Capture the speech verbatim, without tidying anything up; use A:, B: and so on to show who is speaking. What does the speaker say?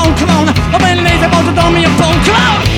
A: clone, clone. Och väl lite bort och dra mig en phone clone.